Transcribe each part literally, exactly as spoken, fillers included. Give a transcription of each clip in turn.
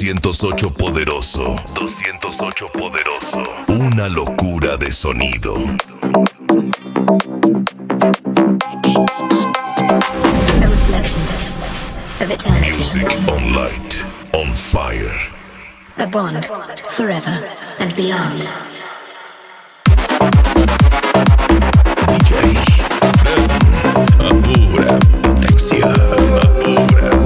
doscientos ocho poderoso. doscientos ocho poderoso. Una locura de sonido. A reflection of eternity. Music on light, on fire. A bond forever and beyond. D J Fran, a pura potencia. A pura potencia.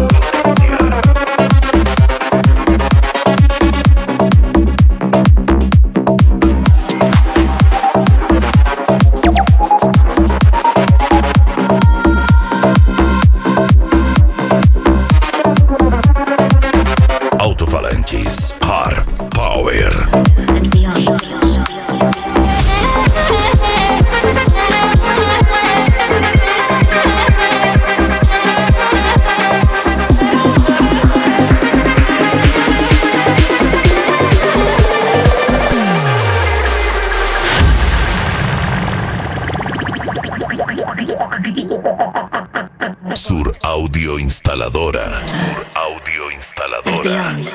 Alto-falantes, hard power. And beyond. Sur Audio Instaladora. Sur Audio And Instaladora. beyond.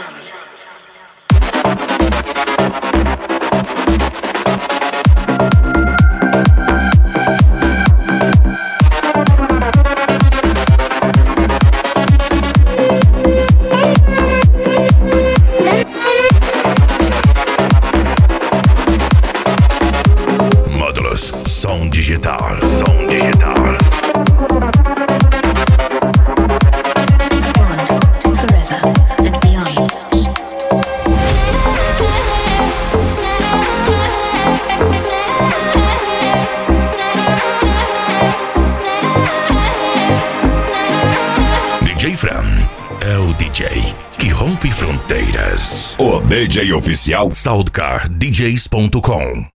Módulos som digital. Som digital. Bond forever and beyond. D J Fran é o D J que rompe fronteiras. O D J oficial soundcar d js ponto com